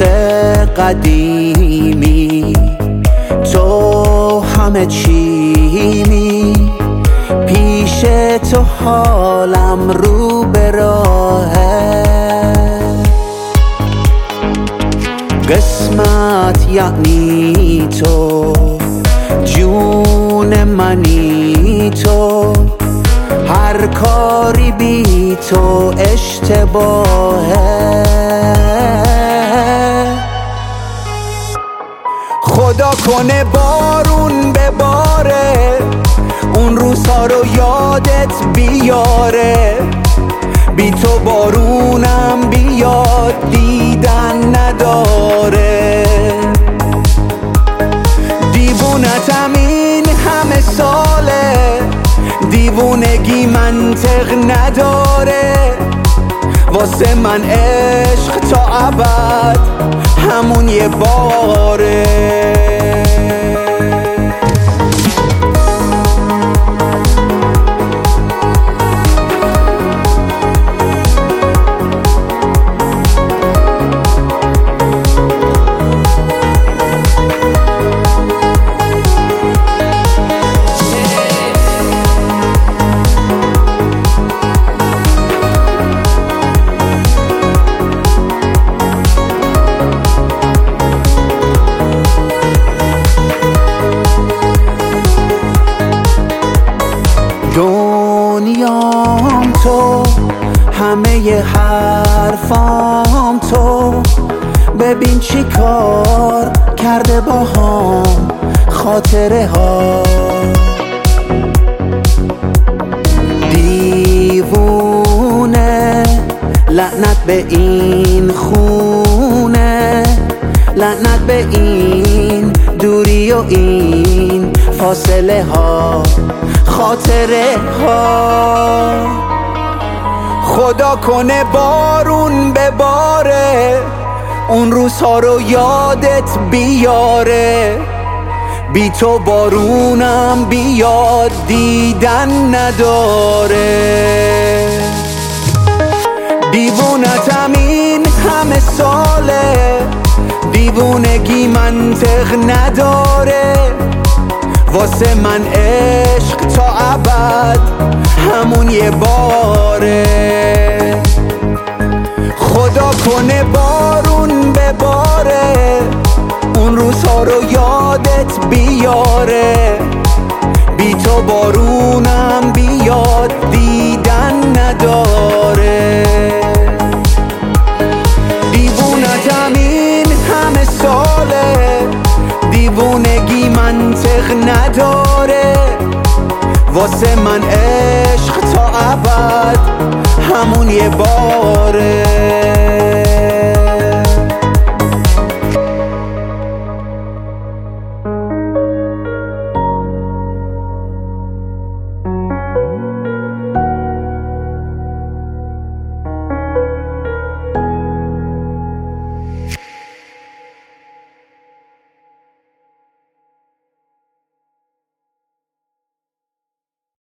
قدیمی تو همه چیمی، پیش تو حالم رو به راهه. قسمت یعنی تو، جون منی تو، هر کاری بی تو اشتباهه. خدا کنه بارون بباره، اون روزها رو یادت بیاره، بی تو بارونم بیاد دیدن نداره. دیوونتم این همه ساله، دیوونگی منطق نداره، واسه من عشق تا ابد همون یه باره. دنیام تو، همه ی حرفام تو، ببین چی کار کرده باهام خاطره ها. دیوونه لعنت به این خونه، لعنت به این دوری و این فاصله ها، خاطره ها. خدا کنه بارون بباره، اون روزها رو یادت بیاره، بی تو بارونم بیاد دیدن نداره. دیوونتم این همه ساله، دیوونگی منطق نداره، واسه من عشق تا ابد همون یه باره. خدا کنه بارون بباره، اون روزها رو یادت بیاره، بی تو بارونم بیاد دیدن نداره. دیوونتم این همه ساله، دیوونگی منطق نداره، واسه من عشق تا ابد همون یه بار.